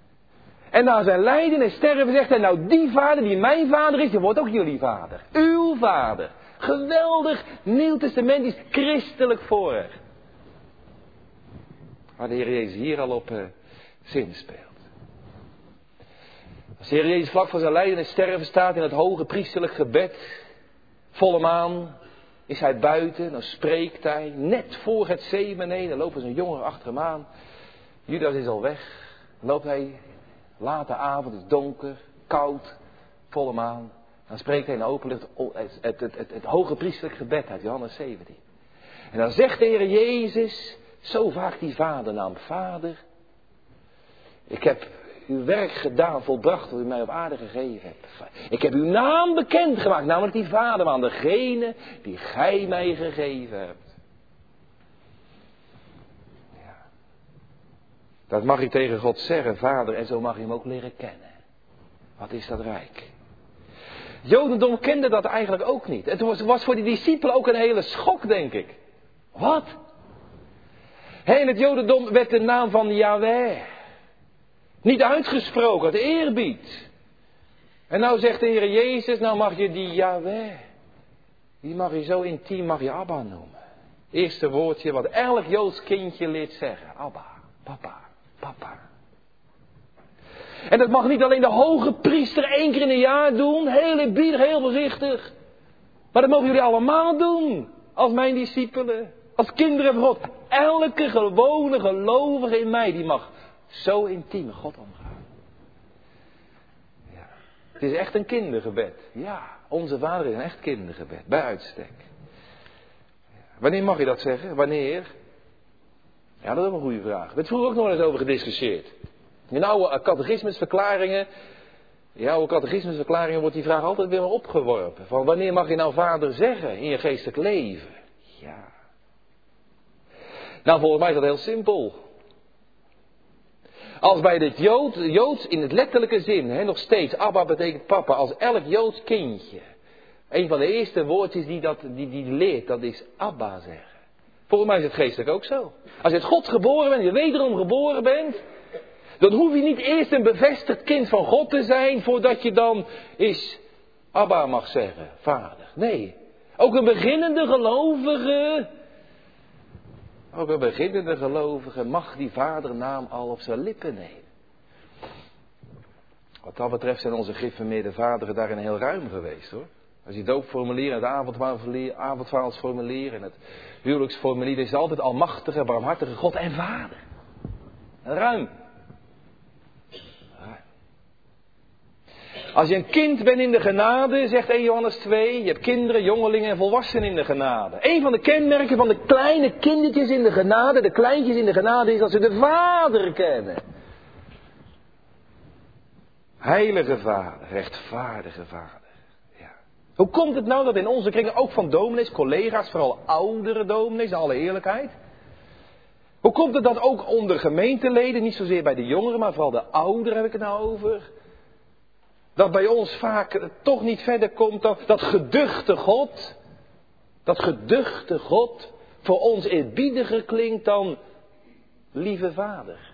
En na zijn lijden en sterven zegt hij, nou die vader die mijn vader is, die wordt ook jullie vader. Uw zielvader. Geweldig nieuwtestamentisch christelijk voorrecht. Waar de Heer Jezus hier al op zinspeelt. Als de Heer Jezus vlak voor zijn lijden en sterven staat in het hoge priesterlijk gebed. Volle maan. Is hij buiten, dan spreekt hij. Net voor het Getsemane, dan lopen zijn jongeren achter hem aan. Judas is al weg. Dan loopt hij, late avond, het is donker, koud, volle maan. Dan spreekt hij in de openlucht het hoge priesterlijk gebed uit Johannes 17. En dan zegt de Heer Jezus, zo vaak die vadernaam, Vader, ik heb uw werk gedaan, volbracht wat u mij op aarde gegeven hebt. Ik heb uw naam bekendgemaakt, namelijk die vader aan degene die gij mij gegeven hebt. Ja. Dat mag u tegen God zeggen, Vader, en zo mag u hem ook leren kennen. Wat is dat rijk? Jodendom kende dat eigenlijk ook niet. Het was voor die discipelen ook een hele schok, denk ik. Wat? In het Jodendom werd de naam van Yahweh niet uitgesproken, het eerbied. En nou zegt de Heer Jezus, nou mag je die Yahweh, die mag je zo intiem, mag je Abba noemen. Eerste woordje wat elk Joods kindje leert zeggen. Abba, papa, papa. En dat mag niet alleen de hoge priester 1 keer in een jaar doen, heel eerbiedig, heel voorzichtig. Maar dat mogen jullie allemaal doen, als mijn discipelen, als kinderen van God. Elke gewone gelovige in mij, die mag zo intiem met God omgaan. Ja. Het is echt een kindergebed. Ja, onze Vader is een echt kindergebed, bij uitstek. Ja. Wanneer mag je dat zeggen? Wanneer? Ja, dat is ook een goede vraag. Er werd vroeger ook nog eens over gediscussieerd. In oude catechismusverklaringen wordt die vraag altijd weer maar opgeworpen. Van wanneer mag je nou Vader zeggen in je geestelijk leven? Ja. Nou, volgens mij is dat heel simpel. Als bij dit Joods in het letterlijke zin, nog steeds, Abba betekent papa, als elk Joods kindje. Een van de eerste woordjes die leert, dat is Abba zeggen. Volgens mij is het geestelijk ook zo. Als je uit God geboren bent, je wederom geboren bent, dan hoef je niet eerst een bevestigd kind van God te zijn, voordat je dan eens Abba mag zeggen, vader. Nee, ook een beginnende gelovige mag die vadernaam al op zijn lippen nemen. Wat dat betreft zijn onze geïnformeerde vaderen daarin heel ruim geweest, hoor. Als je het doopformulier, het avondmaalsformulier en het huwelijksformulier, is altijd almachtige, barmhartige God en Vader. Ruim. Als je een kind bent in de genade, zegt 1 Johannes 2, je hebt kinderen, jongelingen en volwassenen in de genade. Een van de kenmerken van de kleine kindertjes in de genade, de kleintjes in de genade, is dat ze de Vader kennen. Heilige Vader, rechtvaardige Vader. Ja. Hoe komt het nou dat in onze kringen, ook van dominees, collega's, vooral oudere dominees, in alle eerlijkheid. Hoe komt het dat ook onder gemeenteleden, niet zozeer bij de jongeren, maar vooral de ouderen heb ik het nou over, dat bij ons vaak toch niet verder komt dan dat geduchte God voor ons eerbiediger klinkt dan lieve Vader.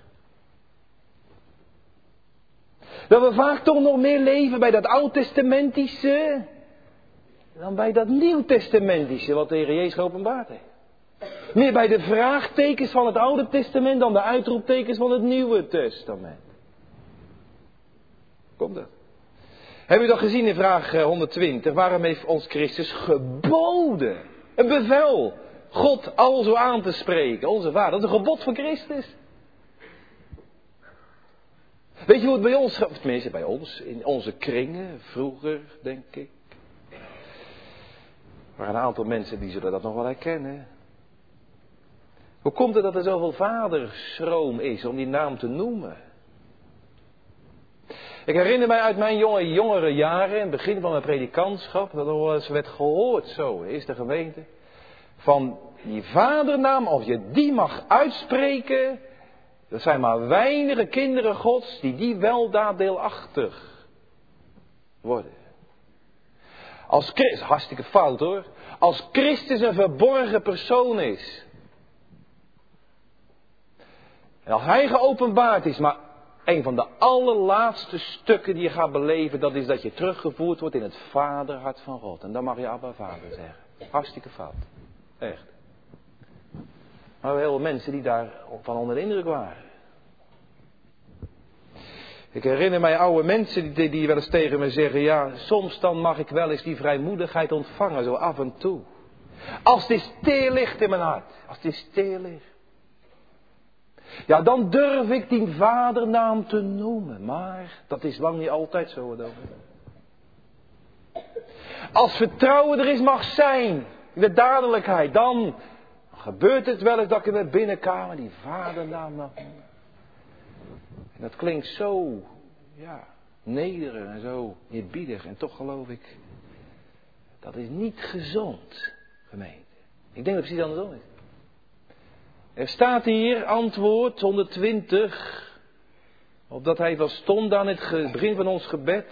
Dat we vaak toch nog meer leven bij dat oud-testamentische dan bij dat nieuw-testamentische wat de Heer Jezus geopenbaard heeft. Meer bij de vraagtekens van het Oude Testament dan de uitroeptekens van het Nieuwe Testament. Komt dat? Hebben u dat gezien in vraag 120? Waarom heeft ons Christus geboden? Een bevel. God al zo aan te spreken. Onze Vader. Dat is een gebod van Christus. Weet je hoe het bij ons, of tenminste bij ons, in onze kringen, vroeger denk ik. Maar een aantal mensen die zullen dat nog wel herkennen. Hoe komt het dat er zoveel vaderschroom is om die naam te noemen? Ik herinner mij uit mijn jongere jaren, in het begin van mijn predikantschap, dat er wel eens werd gehoord zo, is de gemeente, van die vadernaam, als je die mag uitspreken, er zijn maar weinige kinderen Gods die weldaad deelachtig worden. Als Christus, hartstikke fout hoor, als Christus een verborgen persoon is, en als hij geopenbaard is, maar Een van de allerlaatste stukken die je gaat beleven, dat is dat je teruggevoerd wordt in het vaderhart van God. En dan mag je Abba Vader zeggen. Hartstikke fout. Echt. Maar heel veel mensen die daar van onder de indruk waren. Ik herinner mij oude mensen die wel eens tegen me zeggen, ja, soms dan mag ik wel eens die vrijmoedigheid ontvangen, zo af en toe. Als het is teer ligt in mijn hart. Als het is teer ligt. Ja, dan durf ik die vadernaam te noemen. Maar dat is lang niet altijd zo. Als vertrouwen er is mag zijn. In de dadelijkheid. Dan gebeurt het wel eens dat ik in mijn binnenkamer die vadernaam mag noemen. En dat klinkt zo, ja, nederig en zo eerbiedig. En toch geloof ik, dat is niet gezond, gemeente. Ik denk dat het precies andersom is. Er staat hier, antwoord 120, opdat hij verstond aan het begin van ons gebed,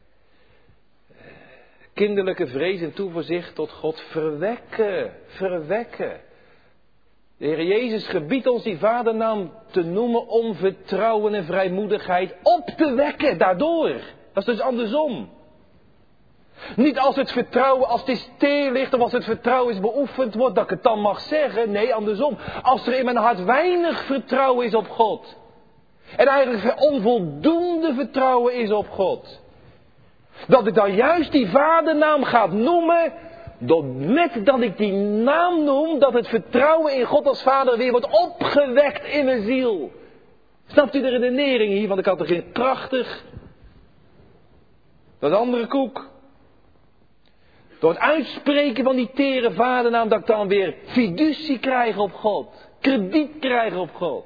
kinderlijke vrees en toeverzicht tot God verwekken. De Heer Jezus gebiedt ons die vadernaam te noemen om vertrouwen en vrijmoedigheid op te wekken daardoor. Dat is dus andersom. Niet als het vertrouwen, als het is teer ligt of als het vertrouwen is beoefend wordt, dat ik het dan mag zeggen. Nee, andersom. Als er in mijn hart weinig vertrouwen is op God. En eigenlijk onvoldoende vertrouwen is op God. Dat ik dan juist die vadernaam ga noemen. Met dat ik die naam noem, dat het vertrouwen in God als vader weer wordt opgewekt in mijn ziel. Snapt u de redenering hier? Want ik had er geen prachtig. Dat is andere koek. Door het uitspreken van die tere vadernaam, dat ik dan weer fiducie krijg op God. Krediet krijg op God.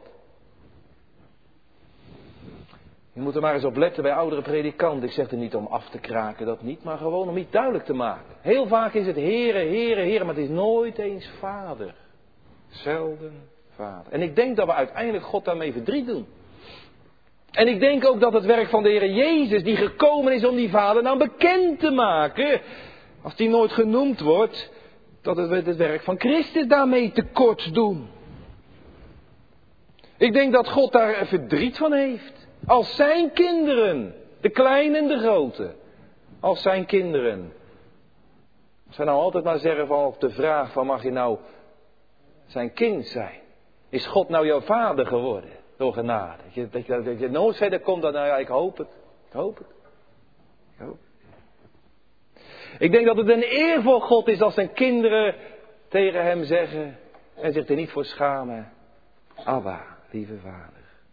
Je moet er maar eens op letten bij oudere predikanten. Ik zeg er niet om af te kraken, dat niet. Maar gewoon om iets duidelijk te maken. Heel vaak is het Heere, Heere, Heere. Maar het is nooit eens Vader. Zelden Vader. En ik denk dat we uiteindelijk God daarmee verdriet doen. En ik denk ook dat het werk van de Heer Jezus, die gekomen is om die vadernaam bekend te maken, als die nooit genoemd wordt, dat we het werk van Christus daarmee tekort doen. Ik denk dat God daar verdriet van heeft. Als zijn kinderen, de kleine en de grote, als zijn kinderen. Als wij nou altijd maar zeggen van op de vraag van mag je nou zijn kind zijn? Is God nou jouw vader geworden? Door genade. Dat je nooit verder komt dan, nou ja, ik hoop het. Ik hoop het. Ik hoop het. Ik denk dat het een eer voor God is als zijn kinderen tegen hem zeggen en zich er niet voor schamen. Abba, lieve vader.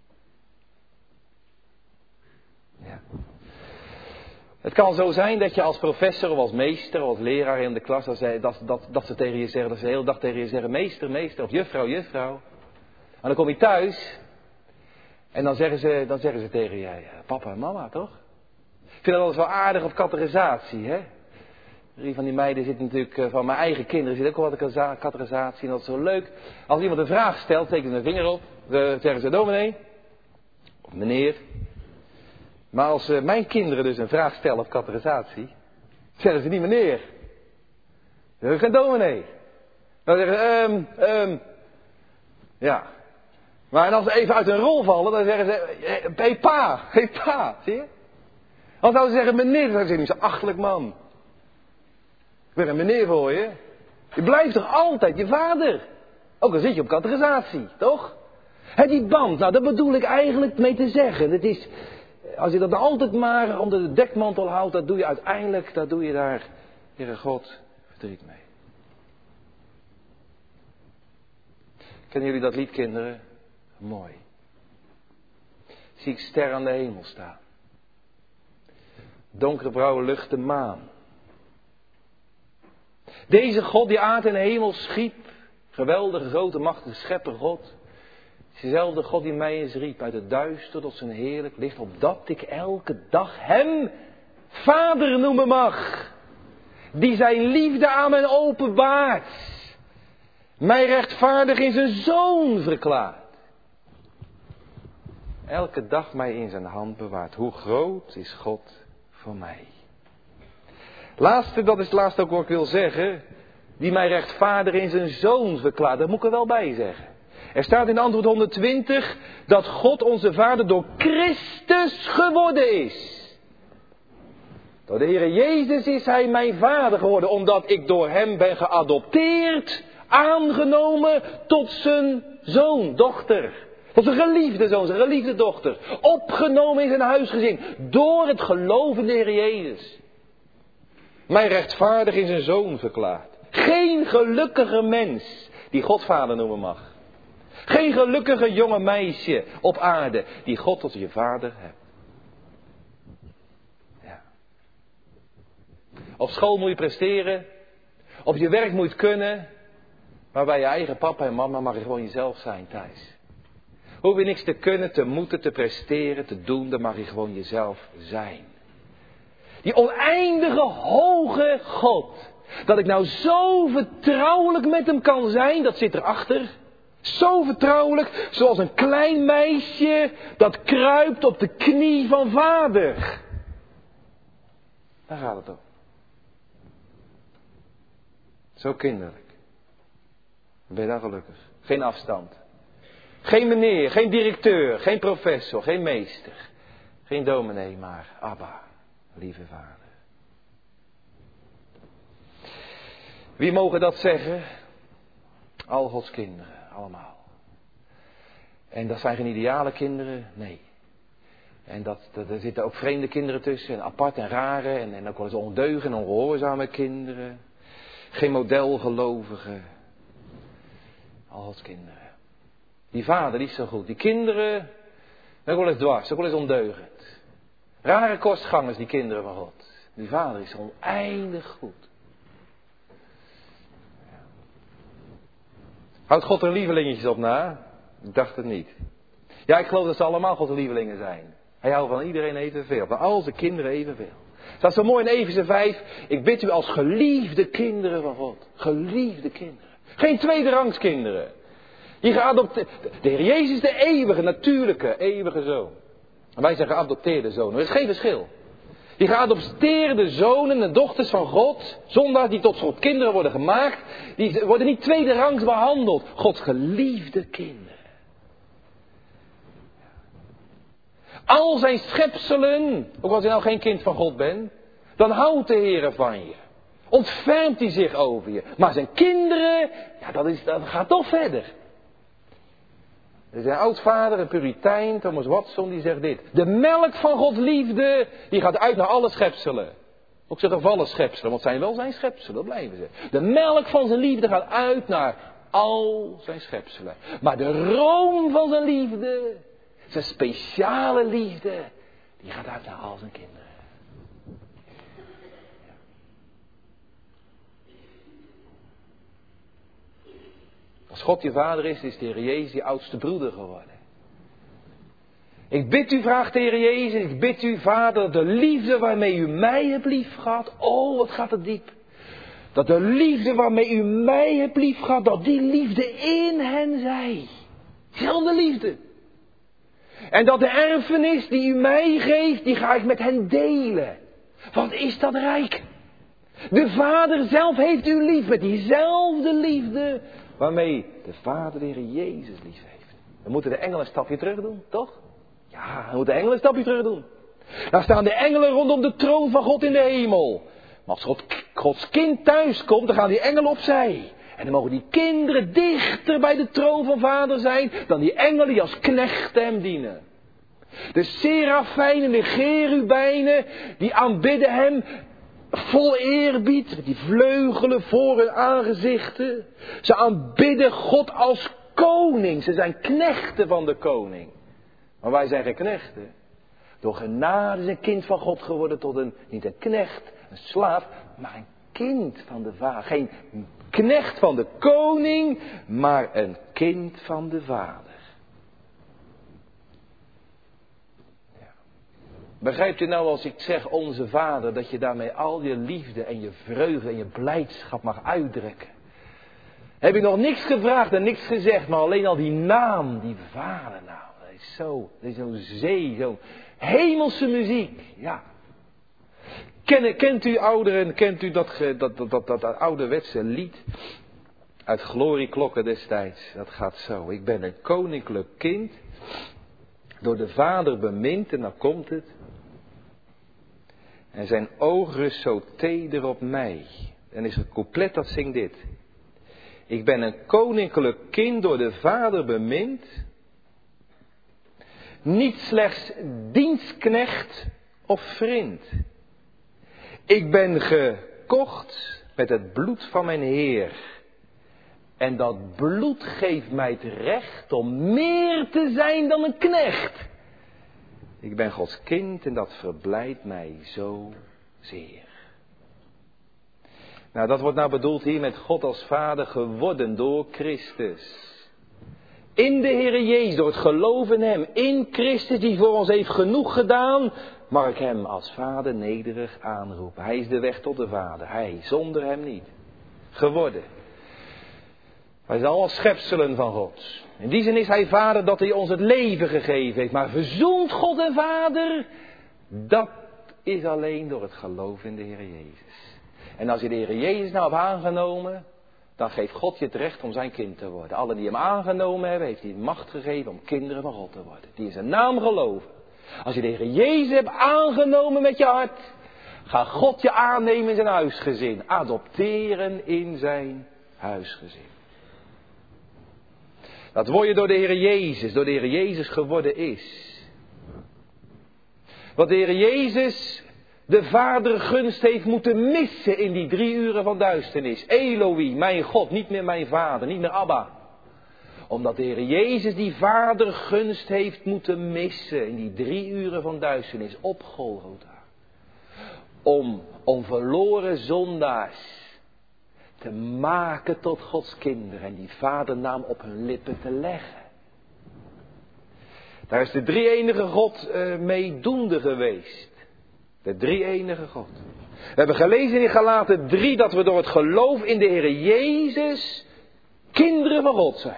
Ja. Het kan zo zijn dat je als professor of als meester of als leraar in de klas, dat ze tegen je zeggen, dat ze de hele dag tegen je zeggen, meester, meester of juffrouw, juffrouw. En dan kom je thuis en dan zeggen ze tegen je, papa en mama, toch? Ik vind dat altijd wel aardig op categorisatie, hè? Drie van die meiden zitten natuurlijk, van mijn eigen kinderen zit ook wel wat categorisatie. En dat is zo leuk. Als iemand een vraag stelt, steken ze een vinger op. Dan zeggen ze dominee. Of meneer. Maar als mijn kinderen dus een vraag stellen op categorisatie, zeggen ze niet meneer. Dan zeggen ze geen dominee. Dan zeggen ze, ja. Maar als ze even uit hun rol vallen, dan zeggen ze, hey pa, zie je? Als zouden ze zeggen meneer, dan zeggen ze, niet zo achtelijk man. Ik ben een meneer voor je. Je blijft toch altijd je vader? Ook al zit je op categorisatie, toch? Die band, nou dat bedoel ik eigenlijk mee te zeggen. Het is, als je dat nou altijd maar onder de dekmantel houdt, dat doe je uiteindelijk, dat doe je daar, Heere God, verdriet mee. Kennen jullie dat lied, kinderen? Mooi. Zie ik ster aan de hemel staan. Donkere blauwe lucht, de maan. Deze God die aard en hemel schiep, geweldige grote machtige schepper God, is dezelfde God die mij eens riep uit het duister tot zijn heerlijk licht, opdat ik elke dag hem Vader noemen mag, die zijn liefde aan mij openbaart, mij rechtvaardig in zijn Zoon verklaart, elke dag mij in zijn hand bewaart. Hoe groot is God voor mij? Laatste, dat is het laatste ook wat ik wil zeggen. Die mij rechtvaardig in zijn Zoon verklaart. Dat moet ik er wel bij zeggen. Er staat in antwoord 120 dat God onze Vader door Christus geworden is. Door de Heer Jezus is Hij mijn Vader geworden, omdat ik door Hem ben geadopteerd, aangenomen tot zijn zoon, dochter. Tot zijn geliefde zoon, zijn geliefde dochter. Opgenomen in zijn huisgezin, door het geloof in de Heer Jezus. Mij rechtvaardig in zijn zoon verklaard. Geen gelukkige mens die God vader noemen mag. Geen gelukkige jonge meisje op aarde die God tot je vader hebt. Ja. Op school moet je presteren. Op je werk moet je kunnen. Maar bij je eigen papa en mama mag je gewoon jezelf zijn thuis. Hoef je niks te kunnen, te moeten, te presteren, te doen. Dan mag je gewoon jezelf zijn. Die oneindige hoge God. Dat ik nou zo vertrouwelijk met hem kan zijn, dat zit erachter. Zo vertrouwelijk, zoals een klein meisje dat kruipt op de knie van vader. Daar gaat het om. Zo kinderlijk. Ben je dan gelukkig? Geen afstand. Geen meneer, geen directeur, geen professor, geen meester. Geen dominee, maar Abba, lieve vader. Wie mogen dat zeggen? Al Gods kinderen, allemaal. En dat zijn geen ideale kinderen, nee. En er zitten ook vreemde kinderen tussen, en apart en rare, en ook wel eens ondeugende en ongehoorzame kinderen. Geen modelgelovigen. Al Gods kinderen. Die vader, die is zo goed. Die kinderen, ook wel eens dwars, ook wel eens ondeugend. Rare kostgangers, die kinderen van God. Die vader is oneindig goed. Houdt God er lievelingetjes op na? Ik dacht het niet. Ja, ik geloof dat ze allemaal Gods lievelingen zijn. Hij houdt van iedereen evenveel. Van al zijn kinderen evenveel. Het staat zo mooi in Efeze 5. Ik bid u als geliefde kinderen van God. Geliefde kinderen. Geen tweederangs kinderen. Die geadopteerd. De Heer Jezus is de eeuwige, natuurlijke, eeuwige zoon. En wij zijn geadopteerde zonen. Er is geen verschil. Die geadopteerde zonen en dochters van God, zondaars die tot soort kinderen worden gemaakt, die worden niet tweederangs behandeld. Gods geliefde kinderen. Al zijn schepselen, ook als je nou geen kind van God bent, dan houdt de Heer van je. Ontfermt hij zich over je. Maar zijn kinderen, ja, dat gaat toch verder. Er is een oudvader, een puritein, Thomas Watson, die zegt dit. De melk van Gods liefde, die gaat uit naar alle schepselen. Ook zijn gevallen schepselen, want het zijn wel zijn schepselen, dat blijven ze. De melk van zijn liefde gaat uit naar al zijn schepselen. Maar de room van zijn liefde, zijn speciale liefde, die gaat uit naar al zijn kinderen. Als God je vader is de Heer Jezus je oudste broeder geworden. Ik bid u, vraagt de Heer Jezus, ik bid u, Vader, de liefde waarmee u mij hebt liefgehad. Oh, wat gaat het diep. Dat de liefde waarmee u mij hebt liefgehad, dat die liefde in hen zij. Dezelfde liefde. En dat de erfenis die u mij geeft, die ga ik met hen delen. Wat is dat rijk? De Vader zelf heeft u lief met diezelfde liefde waarmee de Vader de Heer Jezus lief heeft. We moeten de engelen een stapje terug doen, toch? Ja, we moeten de engelen een stapje terug doen. Daar staan de engelen rondom de troon van God in de hemel. Maar als Gods kind thuis komt, dan gaan die engelen opzij. En dan mogen die kinderen dichter bij de troon van Vader zijn dan die engelen die als knechten hem dienen. De serafijnen, de cherubijnen, die aanbidden hem vol eerbied, met die vleugelen voor hun aangezichten. Ze aanbidden God als koning. Ze zijn knechten van de koning. Maar wij zijn geen knechten. Door genade is een kind van God geworden tot niet een knecht, een slaaf, maar een kind van de Vader. Geen knecht van de koning, maar een kind van de Vader. Begrijpt u nou als ik zeg onze Vader, dat je daarmee al je liefde en je vreugde en je blijdschap mag uitdrukken? Heb ik nog niks gevraagd en niks gezegd, maar alleen al die naam, die Vadernaam. Dat is zo'n zee, zo'n hemelse muziek, ja. Kent u ouderen, kent u dat ouderwetse lied? Uit glorieklokken destijds. Dat gaat zo. Ik ben een koninklijk kind. Door de Vader bemind. En dan komt het. En zijn oog rust zo teder op mij. En is het couplet dat zingt dit. Ik ben een koninklijk kind door de Vader bemind. Niet slechts dienstknecht of vriend. Ik ben gekocht met het bloed van mijn Heer. En dat bloed geeft mij het recht om meer te zijn dan een knecht. Ik ben Gods kind en dat verblijdt mij zo zeer. Nou, dat wordt nou bedoeld hier met God als Vader geworden door Christus. In de Heer Jezus, door het geloof in Hem, in Christus die voor ons heeft genoeg gedaan, mag ik Hem als Vader nederig aanroepen. Hij is de weg tot de Vader, Hij, zonder Hem niet. Geworden. Wij zijn allemaal schepselen van God. In die zin is Hij Vader dat Hij ons het leven gegeven heeft. Maar verzoent God en Vader, dat is alleen door het geloof in de Heer Jezus. En als je de Heer Jezus nou hebt aangenomen, dan geeft God je het recht om zijn kind te worden. Allen die Hem aangenomen hebben, heeft Hij macht gegeven om kinderen van God te worden. Die in zijn naam geloven. Als je de Heer Jezus hebt aangenomen met je hart, gaat God je aannemen in zijn huisgezin. Adopteren in zijn huisgezin. Dat word je door de Heer Jezus geworden is. Wat de Heer Jezus de Vader gunst heeft moeten missen in die 3 uren van duisternis. Eloi, mijn God, niet meer mijn Vader, niet meer Abba. Omdat de Heer Jezus die Vader gunst heeft moeten missen in die 3 uren van duisternis op Golgotha. Om verloren zondaars te maken tot Gods kinderen en die vadernaam op hun lippen te leggen. Daar is de drie-enige God mee doende geweest. De drie-enige God. We hebben gelezen in Galaten 3 dat we door het geloof in de Heer Jezus kinderen van God zijn.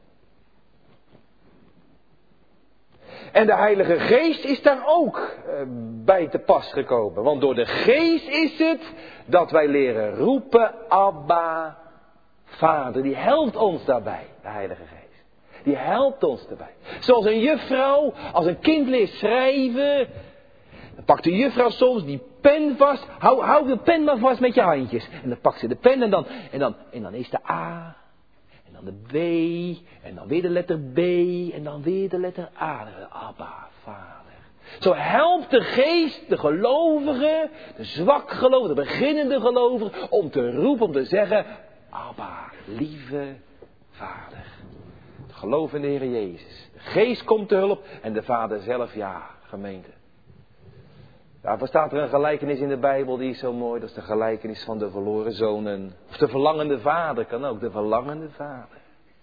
En de Heilige Geest is daar ook bij te pas gekomen. Want door de Geest is het dat wij leren roepen, Abba, Vader. Die helpt ons daarbij, de Heilige Geest. Die helpt ons daarbij. Zoals een juffrouw, als een kind leert schrijven, dan pakt de juffrouw soms die pen vast. Hou de pen maar vast met je handjes. En dan pakt ze de pen en dan is de A. En dan de B, en dan weer de letter B, en dan weer de letter A. Abba, Vader. Zo helpt de Geest de gelovigen, de zwak gelovigen, de beginnende gelovigen, om te roepen, om te zeggen, Abba, lieve Vader. Het geloof in de Heer Jezus. De Geest komt te hulp en de Vader zelf, ja, gemeente. Daarvoor staat er een gelijkenis in de Bijbel, die is zo mooi. Dat is de gelijkenis van de verloren zonen. Of de verlangende vader, kan ook. De verlangende vader.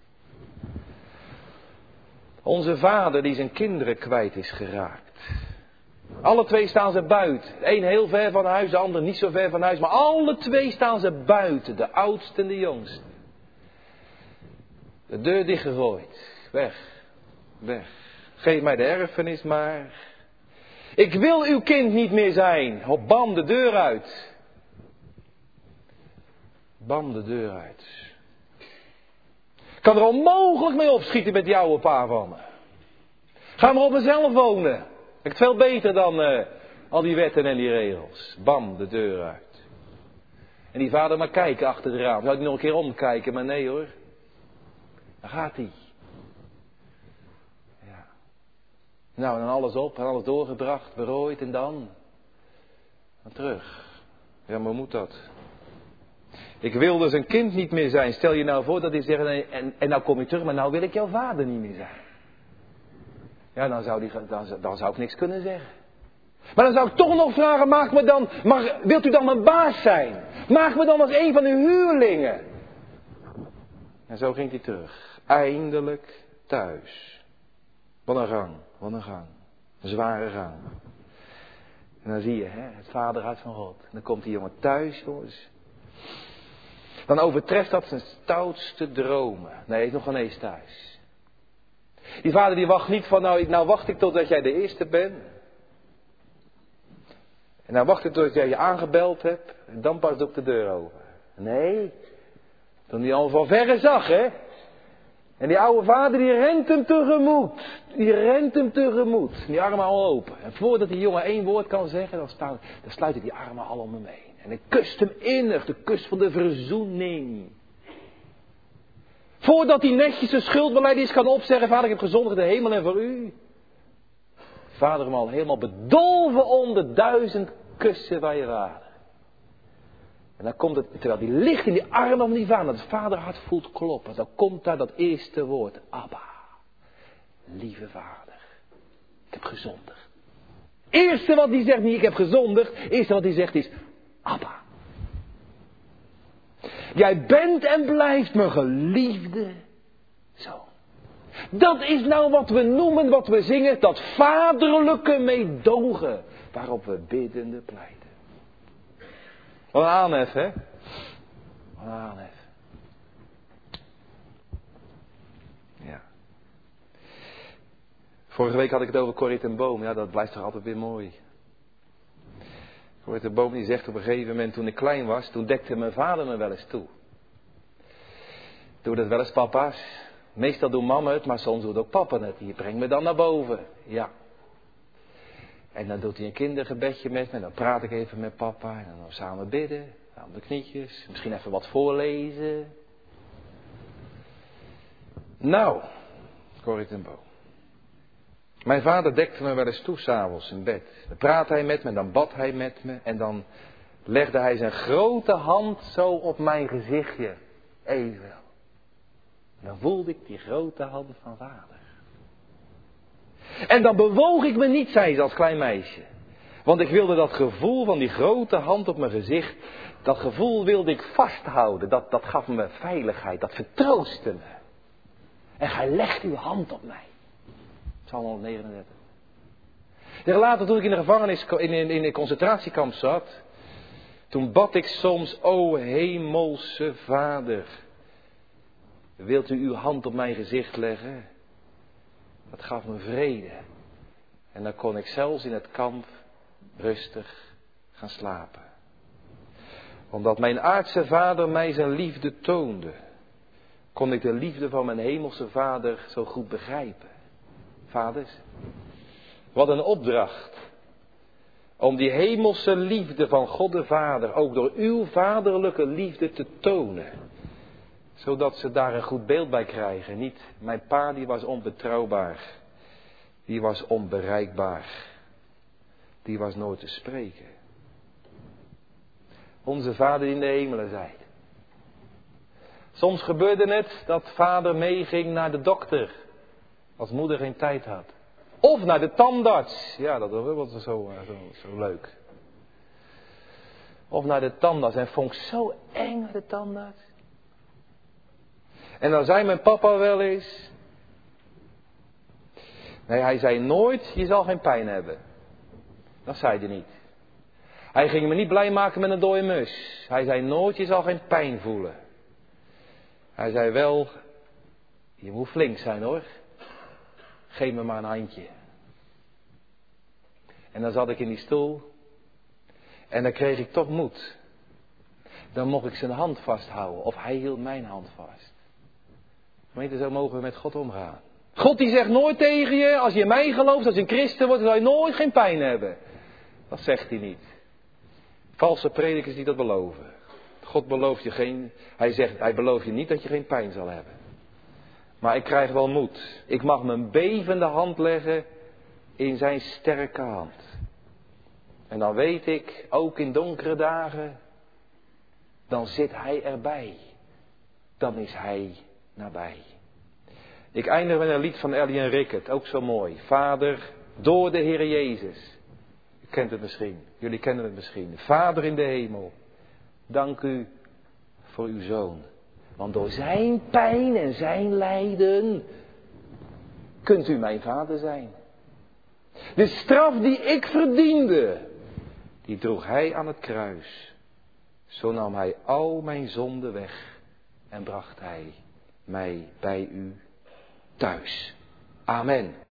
Onze vader die zijn kinderen kwijt is geraakt. Alle twee staan ze buiten. De een heel ver van huis, de ander niet zo ver van huis. Maar alle twee staan ze buiten. De oudste en de jongste. De deur dichtgegooid. Weg. Weg. Geef mij de erfenis maar. Ik wil uw kind niet meer zijn. Hop, bam, de deur uit. Bam, de deur uit. Ik kan er onmogelijk mee opschieten met die oude pa van me. Ga maar op mezelf wonen. Ik het veel beter dan al die wetten en die regels. Bam, de deur uit. En die vader maar kijken achter het raam. Zou ik nog een keer omkijken, maar nee hoor. Daar gaat hij. Nou, en dan alles op en alles doorgebracht, berooid en dan terug. Ja, maar hoe moet dat? Ik wil dus een kind niet meer zijn. Stel je nou voor dat hij zegt, en nou kom je terug, maar nou wil ik jouw vader niet meer zijn. Ja, dan zou ik niks kunnen zeggen. Maar dan zou ik toch nog vragen, wilt u dan mijn baas zijn? Maak me dan als een van uw huurlingen. En zo ging hij terug. Eindelijk thuis. Wat een gang. Wat een gang. Een zware gang. En dan zie je, het vaderhart van God. En dan komt die jongen thuis, jongens. Dan overtreft dat zijn stoutste dromen. Nee, hij is nog geen eens thuis. Die vader die wacht niet van, nou wacht ik totdat jij de eerste bent. En nou wacht ik totdat jij je aangebeld hebt. En dan pas doe ik de deur open. Nee. Toen hij al van verre zag, hè. En die oude vader die rent hem tegemoet. Die rent hem tegemoet. Die armen al open. En voordat die jongen 1 woord kan zeggen, dan sluit hij die armen al om hem heen. En hij kust hem innig, de kus van de verzoening. Voordat hij netjes zijn schuldbelijdenis kan opzeggen, vader, ik heb gezondigd in de hemel en voor u. Vader hem al helemaal bedolven onder 1000 kussen bij je vader. En dan komt het, terwijl die ligt in die armen van die vader, dat het vaderhart voelt kloppen. Dan komt daar dat eerste woord, Abba. Lieve vader, ik heb gezondigd. Eerste wat hij zegt, niet ik heb gezondigd. Eerste wat hij zegt is, Abba. Jij bent en blijft mijn geliefde zoon. Dat is nou wat we noemen, wat we zingen, dat vaderlijke meedogen. Waarop we biddende pleiten. Wat een aanhef, hè? Wat een aanhef. Ja. Vorige week had ik het over Corrie ten Boom. Ja, dat blijft toch altijd weer mooi. Corrie ten Boom die zegt op een gegeven moment, toen ik klein was, toen dekte mijn vader me wel eens toe. Doe dat wel eens papa's. Meestal doet mama het, maar soms doet ook papa het. Die brengt me dan naar boven. Ja. En dan doet hij een kindergebedje met me. En dan praat ik even met papa. En dan samen bidden. Aan de knietjes. Misschien even wat voorlezen. Nou, Corrie ten Boom. Mijn vader dekte me wel eens toe, 's avonds in bed. Dan praatte hij met me en dan bad hij met me. En dan legde hij zijn grote hand zo op mijn gezichtje. Even. En dan voelde ik die grote hand van vader. En dan bewoog ik me niet, zei ze als klein meisje. Want ik wilde dat gevoel van die grote hand op mijn gezicht, dat gevoel wilde ik vasthouden. Dat gaf me veiligheid, dat vertroostte me. En gij legt uw hand op mij. Psalm 139. Later, toen ik in de gevangenis, in de concentratiekamp zat, toen bad ik soms, o hemelse Vader, wilt u uw hand op mijn gezicht leggen? Dat gaf me vrede. En dan kon ik zelfs in het kamp rustig gaan slapen. Omdat mijn aardse vader mij zijn liefde toonde, kon ik de liefde van mijn hemelse vader zo goed begrijpen. Vaders, wat een opdracht. Om die hemelse liefde van God de Vader ook door uw vaderlijke liefde te tonen. Zodat ze daar een goed beeld bij krijgen. Niet, mijn pa die was onbetrouwbaar. Die was onbereikbaar. Die was nooit te spreken. Onze Vader die in de hemelen zijt. Soms gebeurde het dat vader meeging naar de dokter. Als moeder geen tijd had. Of naar de tandarts. Ja, dat was zo leuk. Of naar de tandarts. En vond ik zo eng naar de tandarts. En dan zei mijn papa wel eens. Nee, hij zei nooit, je zal geen pijn hebben. Dat zei hij niet. Hij ging me niet blij maken met een dode mus. Hij zei nooit, je zal geen pijn voelen. Hij zei wel, je moet flink zijn hoor. Geef me maar een handje. En dan zat ik in die stoel. En dan kreeg ik toch moed. Dan mocht ik zijn hand vasthouden. Of hij hield mijn hand vast. Gemeente, zo mogen we met God omgaan. God die zegt nooit tegen je, als je in mij gelooft, als je een christen wordt, dan zal je nooit geen pijn hebben. Dat zegt hij niet. Valse predikers die dat beloven. God belooft je geen, hij belooft je niet dat je geen pijn zal hebben. Maar ik krijg wel moed. Ik mag mijn bevende hand leggen in zijn sterke hand. En dan weet ik, ook in donkere dagen, dan zit hij erbij. Dan is hij nabij. Ik eindig met een lied van Ellie en Rickert, ook zo mooi. Vader, door de Heer Jezus. U kent het misschien, jullie kennen het misschien. Vader in de hemel, dank u voor uw Zoon. Want door zijn pijn en zijn lijden kunt u mijn vader zijn. De straf die ik verdiende, die droeg hij aan het kruis. Zo nam hij al mijn zonden weg en bracht hij mij bij u thuis. Amen.